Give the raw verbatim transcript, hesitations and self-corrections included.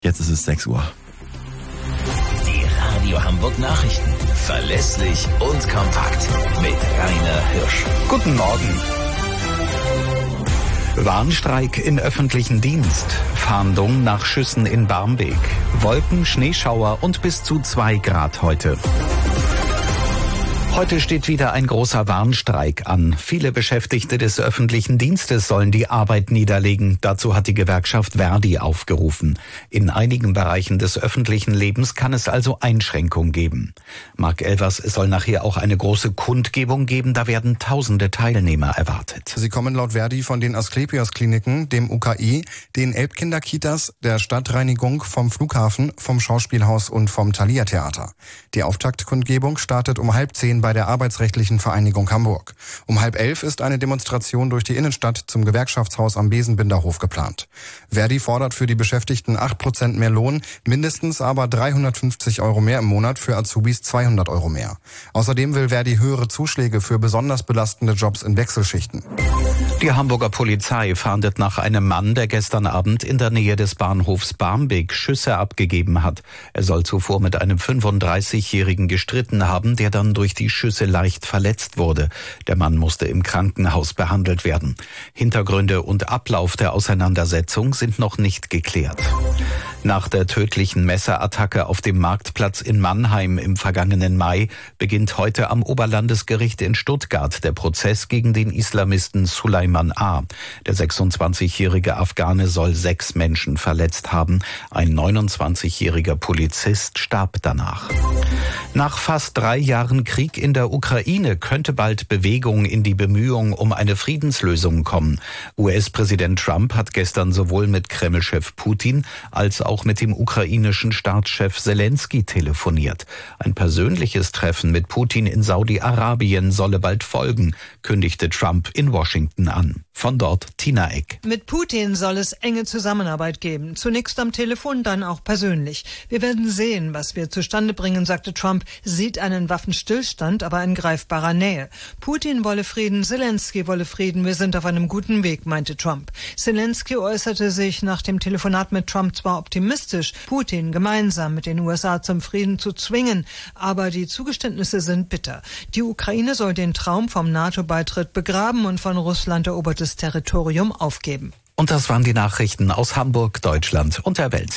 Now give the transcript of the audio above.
Jetzt ist es sechs Uhr. Die Radio Hamburg Nachrichten. Verlässlich und kompakt. Mit Rainer Hirsch. Guten Morgen. Warnstreik im öffentlichen Dienst. Fahndung nach Schüssen in Barmbek. Wolken, Schneeschauer und bis zu zwei Grad heute. Heute steht wieder ein großer Warnstreik an. Viele Beschäftigte des öffentlichen Dienstes sollen die Arbeit niederlegen. Dazu hat die Gewerkschaft Verdi aufgerufen. In einigen Bereichen des öffentlichen Lebens kann es also Einschränkungen geben. Marc Elvers, es soll nachher auch eine große Kundgebung geben. Da werden tausende Teilnehmer erwartet. Sie kommen laut Verdi von den Asklepios-Kliniken, dem U K I, den Elbkinderkitas, der Stadtreinigung, vom Flughafen, vom Schauspielhaus und vom Thalia-Theater. Die Auftaktkundgebung startet um halb zehn bei der Arbeitsrechtlichen Vereinigung Hamburg. Um halb elf ist eine Demonstration durch die Innenstadt zum Gewerkschaftshaus am Besenbinderhof geplant. Verdi fordert für die Beschäftigten acht Prozent mehr Lohn, mindestens aber dreihundertfünfzig Euro mehr im Monat, für Azubis zweihundert Euro mehr. Außerdem will Verdi höhere Zuschläge für besonders belastende Jobs in Wechselschichten. Die Hamburger Polizei fahndet nach einem Mann, der gestern Abend in der Nähe des Bahnhofs Barmbek Schüsse abgegeben hat. Er soll zuvor mit einem fünfunddreißigjährigen gestritten haben, der dann durch die Schüsse leicht verletzt wurde. Der Mann musste im Krankenhaus behandelt werden. Hintergründe und Ablauf der Auseinandersetzung sind noch nicht geklärt. Nach der tödlichen Messerattacke auf dem Marktplatz in Mannheim im vergangenen Mai beginnt heute am Oberlandesgericht in Stuttgart der Prozess gegen den Islamisten Sulaiman A. Der sechsundzwanzigjährige Afghane soll sechs Menschen verletzt haben. Ein neunundzwanzigjähriger Polizist starb danach. Nach fast drei Jahren Krieg in der Ukraine könnte bald Bewegung in die Bemühungen um eine Friedenslösung kommen. U S-Präsident Trump hat gestern sowohl mit Kreml-Chef Putin als auch mit dem ukrainischen Staatschef Selensky telefoniert. Ein persönliches Treffen mit Putin in Saudi-Arabien solle bald folgen, kündigte Trump in Washington an. Von dort Tina Eck. Mit Putin soll es enge Zusammenarbeit geben. Zunächst am Telefon, dann auch persönlich. Wir werden sehen, was wir zustande bringen, sagte Trump, sieht einen Waffenstillstand, aber in greifbarer Nähe. Putin wolle Frieden, Selensky wolle Frieden, wir sind auf einem guten Weg, meinte Trump. Selensky äußerte sich nach dem Telefonat mit Trump zwar optimistisch, Putin gemeinsam mit den U S A zum Frieden zu zwingen, aber die Zugeständnisse sind bitter. Die Ukraine soll den Traum vom NATO-Beitritt begraben und von Russland erobertes Territorium aufgeben. Und das waren die Nachrichten aus Hamburg, Deutschland und der Welt.